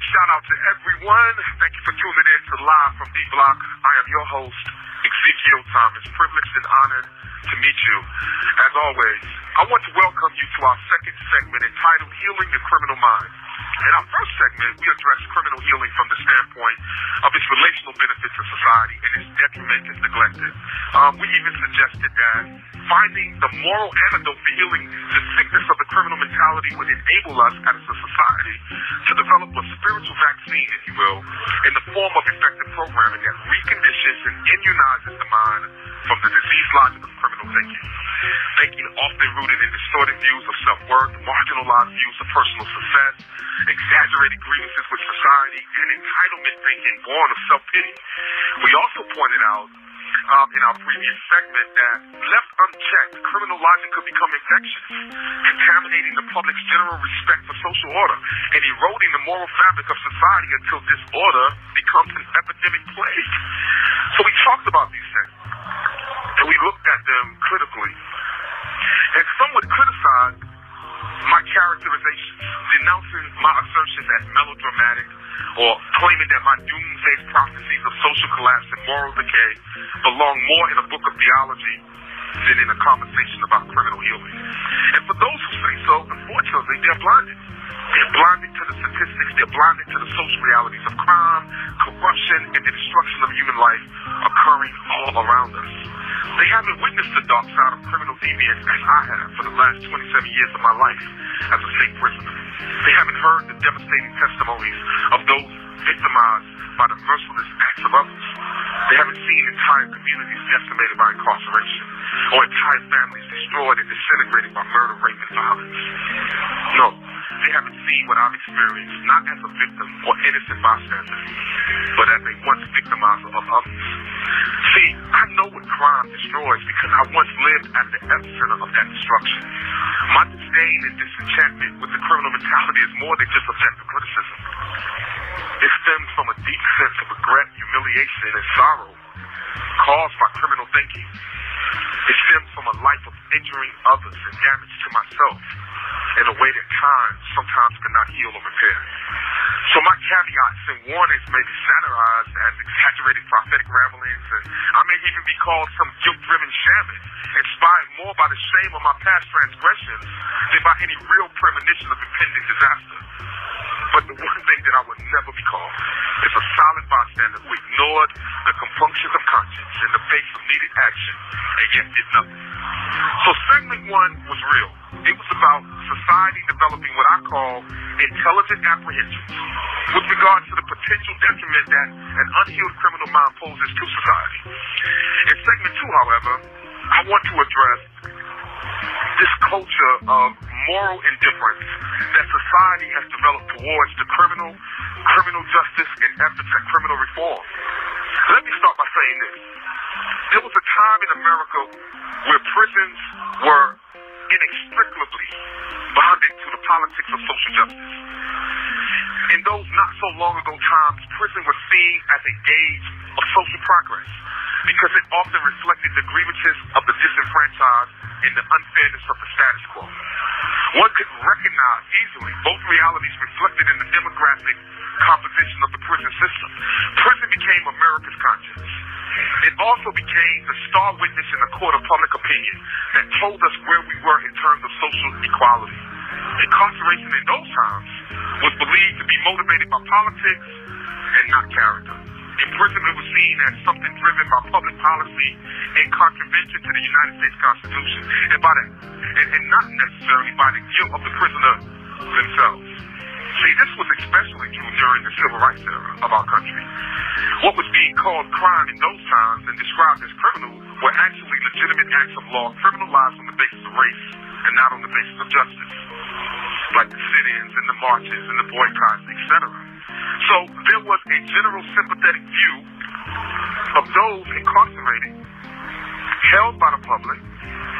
Shout out to everyone. Thank you for tuning in to Live from D Block. I am your host, Ezekiel Thomas. Privileged and honored to meet you. As always, I want to welcome you to our second segment entitled Healing the Criminal Mind. In our first segment, we address criminal healing from the standpoint of its relational benefits to society and its detriment if neglected. We even suggested that finding the moral antidote for healing the sickness of the criminal mentality would enable us as a society to develop a spiritual vaccine, if you will, in the form of effective programming that reconditions and immunizes the mind from the disease logic of criminal thinking. Thinking often rooted in distorted views of self-worth, marginalized views of personal success, exaggerated grievances with society, and entitlement thinking born of self-pity. We also pointed out in our previous segment that left unchecked, criminal logic could become infectious, contaminating the public's general respect for social order and eroding the moral fabric of society until disorder becomes an epidemic plague. So we talked about these things, and we looked at them critically. And some would criticize my characterizations, denouncing my assertions as melodramatic or claiming that my doomsday prophecies of social collapse and moral decay belong more in a book of theology than in a conversation about criminal healing. And for those who say so, unfortunately, they're blinded. They're blinded to the statistics. They're blinded to the social realities of crime, corruption, and the destruction of human life occurring all around us. They haven't witnessed the dark side of criminal deviance as I have for the last 27 years of my life as a state prisoner. They haven't heard the devastating testimonies of those victimized by the merciless acts of others. They haven't seen entire communities decimated by incarceration or entire families destroyed and disintegrated by murder, rape, and violence. No, they haven't seen what I've experienced, not as a victim or innocent bystander, but as a once victimizer of others. See, I know what crime destroys because I once lived at the epicenter of that destruction. My disdain and disenchantment with the criminal mentality is more than just objective criticism. It stems from a deep sense of regret, humiliation, and sorrow caused by criminal thinking. It stems from a life of injuring others and damage to myself in a way that time sometimes cannot heal or repair. So my caveats and warnings may be satirized as exaggerated prophetic ramblings, and I may even be called some guilt-driven shaman, inspired more by the shame of my past transgressions than by any real premonition of impending disaster. But the one thing that I would never be called is a solid bystander who ignored the compunctions of conscience in the face of needed action and yet did nothing. So segment one was real. It was about society developing what I call intelligent apprehensions with regard to the potential detriment that an unhealed criminal mind poses to society. In segment two, however, I want to address this culture of moral indifference that society has developed towards the criminal justice, and efforts at criminal reform. Let me start by saying this. There was a time in America where prisons were inextricably bonded to the politics of social justice. In those not so long ago times, prison was seen as a gauge of social progress because it often reflected the grievances of the disenfranchised and the unfairness of the status quo. One could recognize easily both realities reflected in the demographic composition of the prison system. Prison became America's conscience. It also became the star witness in the court of public opinion that told us where we were in terms of social equality. Incarceration in those times was believed to be motivated by politics and not character. In prison, it was seen as something driven by public policy in contravention to the United States Constitution, and not necessarily by the guilt of the prisoner themselves. See, this was especially true during the civil rights era of our country. What was being called crime in those times and described as criminal were actually legitimate acts of law criminalized on the basis of race and not on the basis of justice, like the sit-ins and the marches and the boycotts, etc. So there was a general sympathetic view of those incarcerated, held by the public,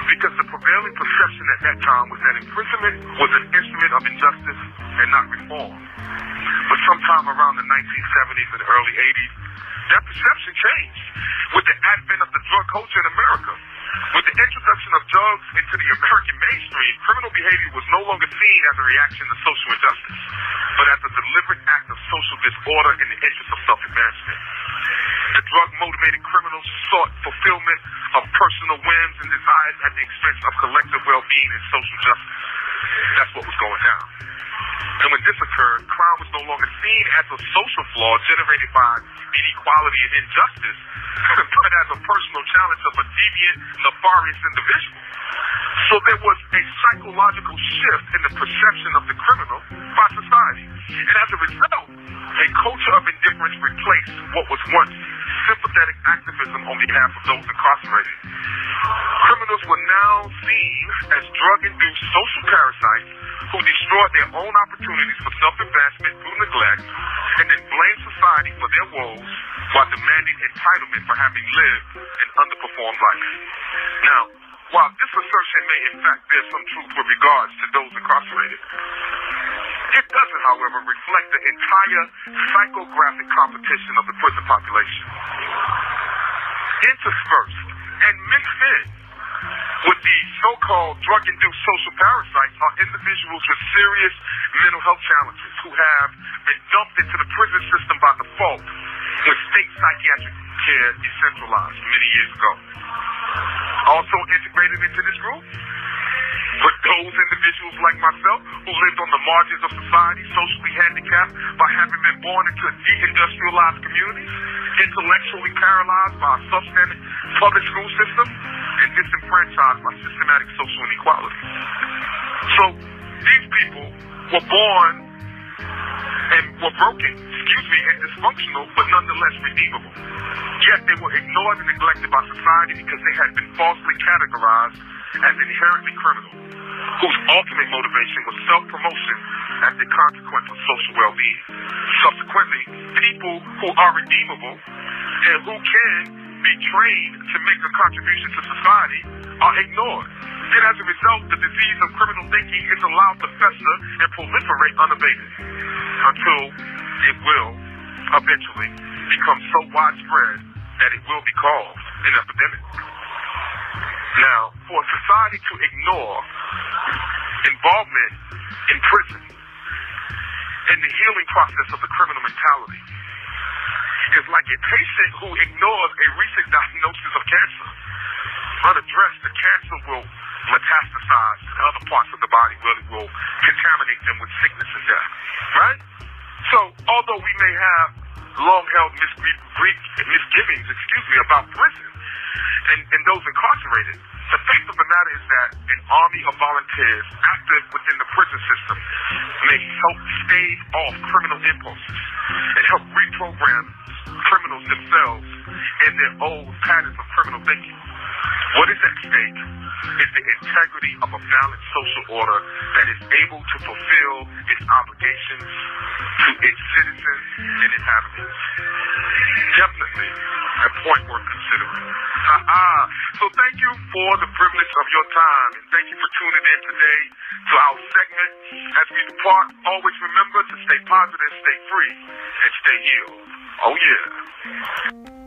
because the prevailing perception at that time was that imprisonment was an instrument of injustice and not reform. But sometime around the 1970s and early 80s, that perception changed with the advent of the drug culture in America. With the introduction of drugs into the American mainstream, criminal behavior was no longer seen as a reaction to social injustice, but as a deliberate act of social disorder in the interest of self-advancement. The drug-motivated criminals sought fulfillment of personal whims and desires at the expense of collective well-being and social justice. That's what was going down. And when this occurred, crime was no longer seen as a social flaw generated by inequality and injustice, but as a personal challenge of a deviant, nefarious individual. So there was a psychological shift in the perception of the criminal by society. And as a result, a culture of indifference replaced what was once sympathetic activism on behalf of those incarcerated. Criminals were now seen as drug-induced social parasites who destroyed their own opportunities for self-advancement through neglect and then blamed society for their woes while demanding entitlement for having lived an underperformed life. Now, while this assertion may in fact bear some truth with regards to those incarcerated, it doesn't, however, reflect the entire psychographic competition of the prison population. Interspersed and mixed in with the so-called drug-induced social parasites are individuals with serious mental health challenges who have been dumped into the prison system by default when state psychiatric care decentralized many years ago. Also integrated into this group were those individuals like myself who lived on the margins of society, socially handicapped by having been born into deindustrialized communities, intellectually paralyzed by a substandard public school system, and disenfranchised by systematic social inequality. So these people were born and were broken, and dysfunctional, but nonetheless redeemable. Yet they were ignored and neglected by society because they had been falsely categorized as inherently criminal, whose ultimate motivation was self-promotion as the consequence of social well-being. Subsequently, people who are redeemable and who can be trained to make a contribution to society are ignored. And as a result, the disease of criminal thinking is allowed to fester and proliferate unabated until it will eventually become so widespread that it will be called an epidemic. Now, for a society to ignore involvement in prison and the healing process of the criminal mentality is like a patient who ignores a recent diagnosis of cancer. Unaddressed, the cancer will metastasize to other parts of the body where it will contaminate them with sickness and death. Right? So, although we may have long-held misgivings, about prison and those incarcerated, the fact of the matter is that an army of volunteers active within the prison system may help stave off criminal impulses and help reprogram criminals themselves and their old patterns of criminal thinking. What is at stake is the integrity of a balanced social order that is able to fulfill its obligations to its citizens and inhabitants. Definitely a point worth considering. So thank you for the privilege of your time, and thank you for tuning in today to our segment. As we depart, always remember to stay positive, stay free, and stay healed. Oh yeah.